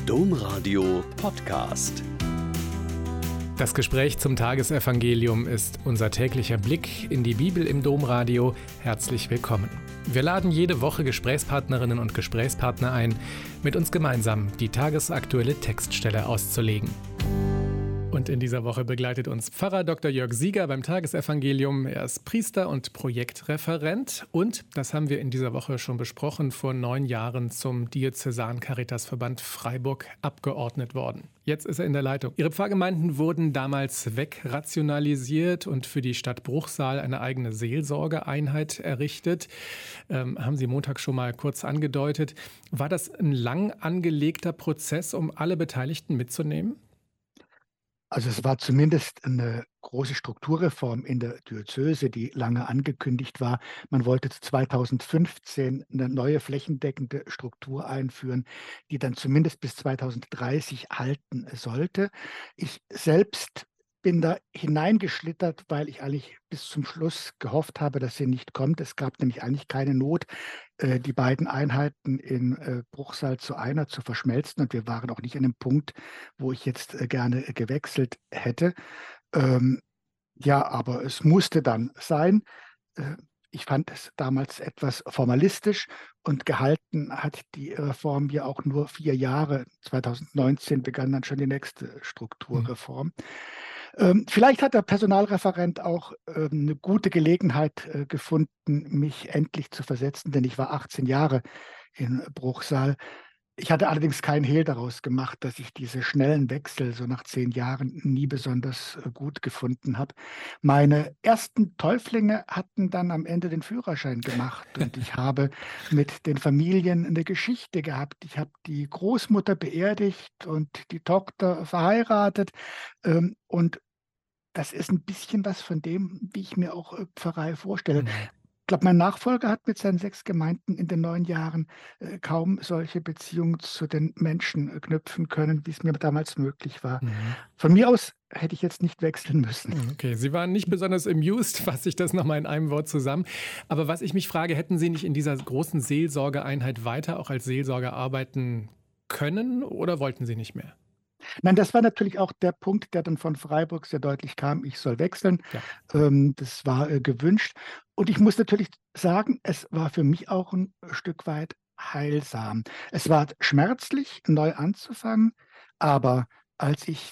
Domradio Podcast. Das Gespräch zum Tagesevangelium ist unser täglicher Blick in die Bibel im Domradio. Herzlich willkommen. Wir laden jede Woche Gesprächspartnerinnen und Gesprächspartner ein, mit uns gemeinsam die tagesaktuelle Textstelle auszulegen. Und in dieser Woche begleitet uns Pfarrer Dr. Jörg Sieger beim Tagesevangelium. Er ist Priester und Projektreferent und, das haben wir in dieser Woche schon besprochen, vor 9 Jahren zum Diözesan-Caritasverband Freiburg abgeordnet worden. Jetzt ist er in der Leitung. Ihre Pfarrgemeinden wurden damals wegrationalisiert und für die Stadt Bruchsal eine eigene Seelsorgeeinheit errichtet. Haben Sie Montag schon mal kurz angedeutet. War das ein lang angelegter Prozess, um alle Beteiligten mitzunehmen? Also es war zumindest eine große Strukturreform in der Diözese, die lange angekündigt war. Man wollte 2015 eine neue flächendeckende Struktur einführen, die dann zumindest bis 2030 halten sollte. Ich selbst bin da hineingeschlittert, weil ich eigentlich bis zum Schluss gehofft habe, dass sie nicht kommt. Es gab nämlich eigentlich keine Not, die beiden Einheiten in Bruchsal zu einer zu verschmelzen. Und wir waren auch nicht an dem Punkt, wo ich jetzt gerne gewechselt hätte. Ja, aber es musste dann sein. Ich fand es damals etwas formalistisch und gehalten hat die Reform ja auch nur 4 Jahre. 2019 begann dann schon die nächste Strukturreform. Vielleicht hat der Personalreferent auch eine gute Gelegenheit gefunden, mich endlich zu versetzen, denn ich war 18 Jahre in Bruchsal. Ich hatte allerdings keinen Hehl daraus gemacht, dass ich diese schnellen Wechsel so nach 10 Jahren nie besonders gut gefunden habe. Meine ersten Täuflinge hatten dann am Ende den Führerschein gemacht und ich habe mit den Familien eine Geschichte gehabt. Ich habe die Großmutter beerdigt und die Tochter verheiratet, und das ist ein bisschen was von dem, wie ich mir auch Pfarrei vorstelle. Ich glaube, mein Nachfolger hat mit seinen 6 Gemeinden in den 9 Jahren kaum solche Beziehungen zu den Menschen knüpfen können, wie es mir damals möglich war. Von mir aus hätte ich jetzt nicht wechseln müssen. Okay, Sie waren nicht besonders amused, fasse ich das nochmal in einem Wort zusammen. Aber was ich mich frage, hätten Sie nicht in dieser großen Seelsorgeeinheit weiter auch als Seelsorger arbeiten können oder wollten Sie nicht mehr? Nein, das war natürlich auch der Punkt, der dann von Freiburg sehr deutlich kam, ich soll wechseln. Ja. Das war gewünscht. Und ich muss natürlich sagen, es war für mich auch ein Stück weit heilsam. Es war schmerzlich, neu anzufangen, aber als ich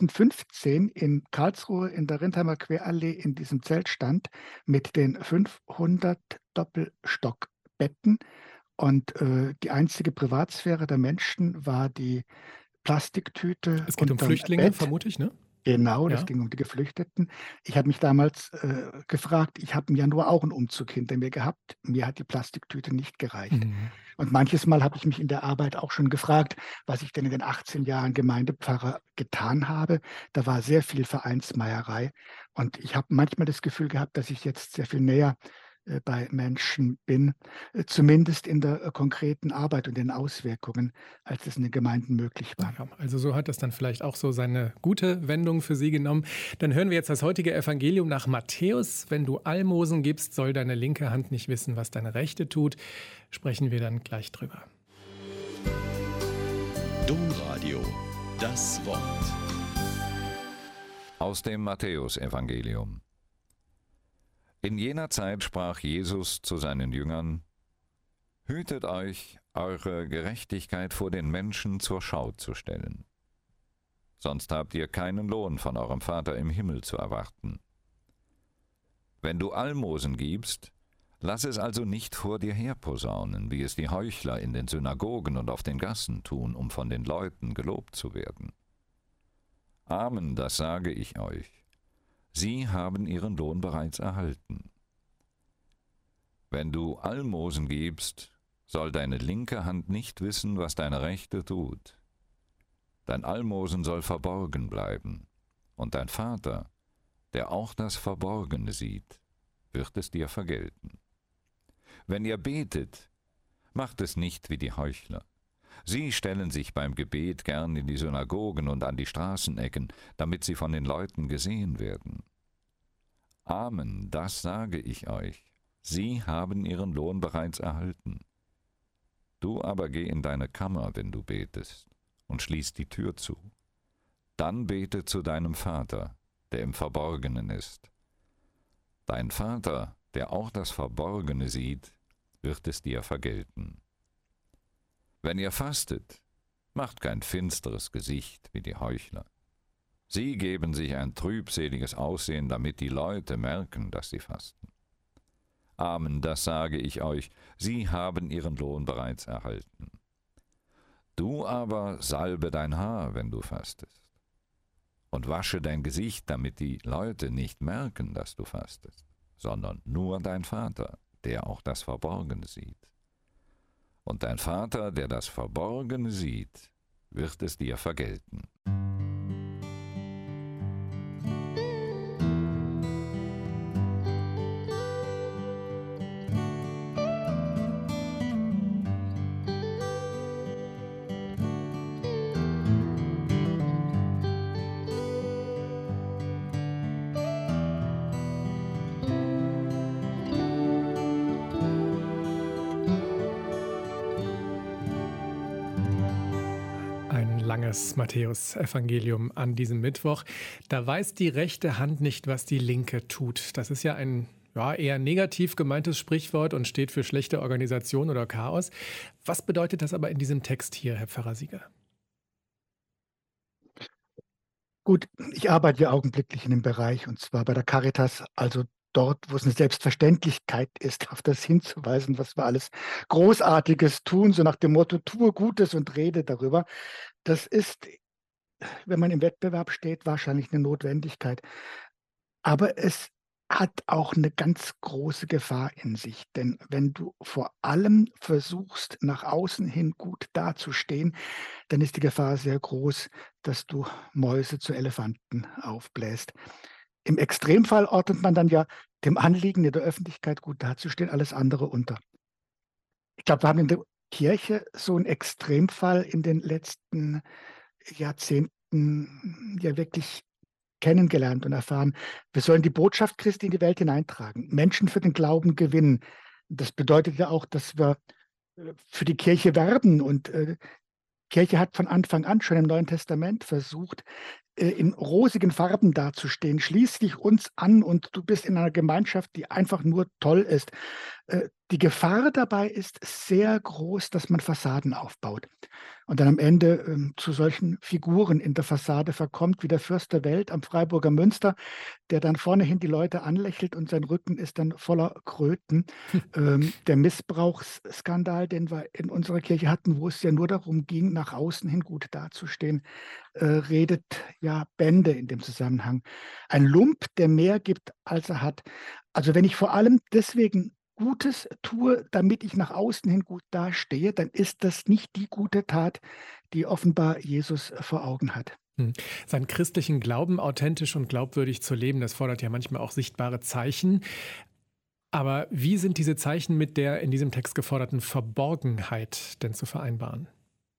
2015 in Karlsruhe in der Rindheimer Querallee in diesem Zelt stand mit den 500 Doppelstockbetten und die einzige Privatsphäre der Menschen war die Plastiktüte Es geht um unterm Flüchtlinge, Bett. vermute ich, ne? Genau, das Ja. ging um die Geflüchteten. Ich habe mich damals gefragt, ich habe im Januar auch einen Umzug hinter mir gehabt. Mir hat die Plastiktüte nicht gereicht. Und manches Mal habe ich mich in der Arbeit auch schon gefragt, was ich denn in den 18 Jahren Gemeindepfarrer getan habe. Da war sehr viel Vereinsmeierei. Und ich habe manchmal das Gefühl gehabt, dass ich jetzt sehr viel näher bei Menschen bin, zumindest in der konkreten Arbeit und den Auswirkungen, als es in den Gemeinden möglich war. Ja, also so hat das dann vielleicht auch so seine gute Wendung für Sie genommen. Dann hören wir jetzt das heutige Evangelium nach Matthäus. Wenn du Almosen gibst, soll deine linke Hand nicht wissen, was deine rechte tut. Sprechen wir dann gleich drüber. Domradio, das Wort. Aus dem Matthäusevangelium. In jener Zeit sprach Jesus zu seinen Jüngern: Hütet euch, eure Gerechtigkeit vor den Menschen zur Schau zu stellen. Sonst habt ihr keinen Lohn von eurem Vater im Himmel zu erwarten. Wenn du Almosen gibst, lass es also nicht vor dir herposaunen, wie es die Heuchler in den Synagogen und auf den Gassen tun, um von den Leuten gelobt zu werden. Amen, das sage ich euch. Sie haben ihren Lohn bereits erhalten. Wenn du Almosen gibst, soll deine linke Hand nicht wissen, was deine rechte tut. Dein Almosen soll verborgen bleiben, und dein Vater, der auch das Verborgene sieht, wird es dir vergelten. Wenn ihr betet, macht es nicht wie die Heuchler. Sie stellen sich beim Gebet gern in die Synagogen und an die Straßenecken, damit sie von den Leuten gesehen werden. Amen, das sage ich euch. Sie haben ihren Lohn bereits erhalten. Du aber geh in deine Kammer, wenn du betest, und schließ die Tür zu. Dann bete zu deinem Vater, der im Verborgenen ist. Dein Vater, der auch das Verborgene sieht, wird es dir vergelten. Wenn ihr fastet, macht kein finsteres Gesicht wie die Heuchler. Sie geben sich ein trübseliges Aussehen, damit die Leute merken, dass sie fasten. Amen, das sage ich euch, sie haben ihren Lohn bereits erhalten. Du aber salbe dein Haar, wenn du fastest, und wasche dein Gesicht, damit die Leute nicht merken, dass du fastest, sondern nur dein Vater, der auch das Verborgene sieht. Und dein Vater, der das Verborgene sieht, wird es dir vergelten. Langes Matthäus-Evangelium an diesem Mittwoch. Da weiß die rechte Hand nicht, was die linke tut. Das ist ja ein eher negativ gemeintes Sprichwort und steht für schlechte Organisation oder Chaos. Was bedeutet das aber in diesem Text hier, Herr Pfarrer Sieger? Gut, ich arbeite ja augenblicklich in dem Bereich, und zwar bei der Caritas, also dort, wo es eine Selbstverständlichkeit ist, auf das hinzuweisen, was wir alles Großartiges tun, so nach dem Motto, tue Gutes und rede darüber. Das ist, wenn man im Wettbewerb steht, wahrscheinlich eine Notwendigkeit. Aber es hat auch eine ganz große Gefahr in sich. Denn wenn du vor allem versuchst, nach außen hin gut dazustehen, dann ist die Gefahr sehr groß, dass du Mäuse zu Elefanten aufbläst. Im Extremfall ordnet man dann ja dem Anliegen, in der Öffentlichkeit gut dazustehen, alles andere unter. Ich glaube, wir haben in der Kirche so einen Extremfall in den letzten Jahrzehnten ja wirklich kennengelernt und erfahren. Wir sollen die Botschaft Christi in die Welt hineintragen, Menschen für den Glauben gewinnen. Das bedeutet ja auch, dass wir für die Kirche werben, und Kirche hat von Anfang an schon im Neuen Testament versucht, in rosigen Farben dazustehen. Schließ dich uns an und du bist in einer Gemeinschaft, die einfach nur toll ist. Die Gefahr dabei ist sehr groß, dass man Fassaden aufbaut und dann am Ende zu solchen Figuren in der Fassade verkommt, wie der Fürst der Welt am Freiburger Münster, der dann vornehin die Leute anlächelt und sein Rücken ist dann voller Kröten. Der Missbrauchsskandal, den wir in unserer Kirche hatten, wo es ja nur darum ging, nach außen hin gut dazustehen, redet ja Bände in dem Zusammenhang. Ein Lump, der mehr gibt, als er hat. Also wenn ich vor allem deswegen Gutes tue, damit ich nach außen hin gut dastehe, dann ist das nicht die gute Tat, die offenbar Jesus vor Augen hat. Seinen christlichen Glauben authentisch und glaubwürdig zu leben, das fordert ja manchmal auch sichtbare Zeichen. Aber wie sind diese Zeichen mit der in diesem Text geforderten Verborgenheit denn zu vereinbaren?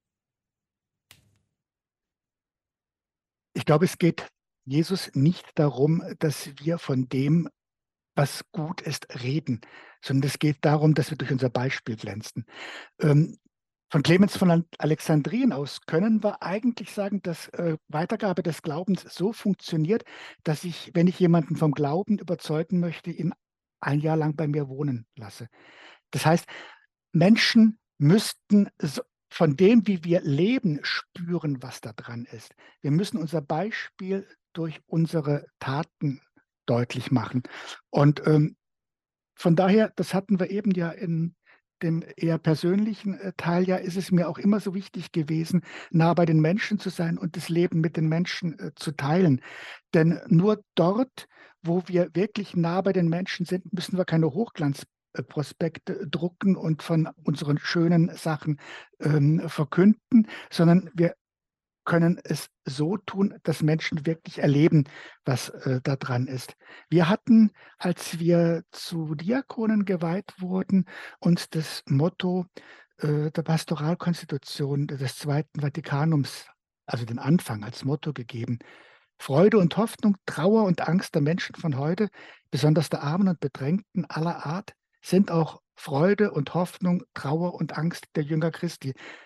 Ich glaube, es geht Jesus nicht darum, dass wir von dem, was gut ist, reden, sondern es geht darum, dass wir durch unser Beispiel glänzen. Von Clemens von Alexandrien aus können wir eigentlich sagen, dass Weitergabe des Glaubens so funktioniert, dass ich, wenn ich jemanden vom Glauben überzeugen möchte, ihn ein Jahr lang bei mir wohnen lasse. Das heißt, Menschen müssten von dem, wie wir leben, spüren, was da dran ist. Wir müssen unser Beispiel durch unsere Taten deutlich machen. Und von daher, das hatten wir eben ja in dem eher persönlichen Teil, ja, ist es mir auch immer so wichtig gewesen, nah bei den Menschen zu sein und das Leben mit den Menschen zu teilen. Denn nur dort, wo wir wirklich nah bei den Menschen sind, müssen wir keine Hochglanzprospekte drucken und von unseren schönen Sachen verkünden, sondern wir können es so tun, dass Menschen wirklich erleben, was da dran ist. Wir hatten, als wir zu Diakonen geweiht wurden, uns das Motto der Pastoralkonstitution des Zweiten Vatikanums, also den Anfang als Motto gegeben. Freude und Hoffnung, Trauer und Angst der Menschen von heute, besonders der Armen und Bedrängten aller Art, sind auch Freude und Hoffnung, Trauer und Angst der Jünger Christi.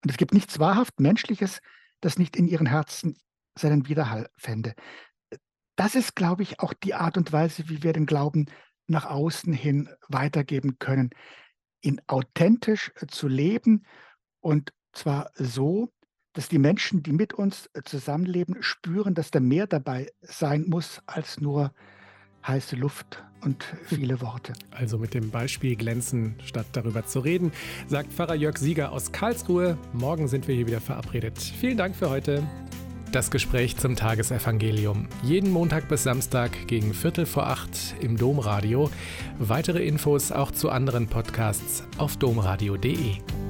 Und es gibt nichts wahrhaft Menschliches, das nicht in ihren Herzen seinen Widerhall fände. Das ist, glaube ich, auch die Art und Weise, wie wir den Glauben nach außen hin weitergeben können, ihn authentisch zu leben, und zwar so, dass die Menschen, die mit uns zusammenleben, spüren, dass da mehr dabei sein muss als nur heiße Luft und viele Worte. Also mit dem Beispiel glänzen, statt darüber zu reden, sagt Pfarrer Jörg Sieger aus Karlsruhe. Morgen sind wir hier wieder verabredet. Vielen Dank für heute. Das Gespräch zum Tagesevangelium. Jeden Montag bis Samstag gegen 7:45 im Domradio. Weitere Infos auch zu anderen Podcasts auf domradio.de.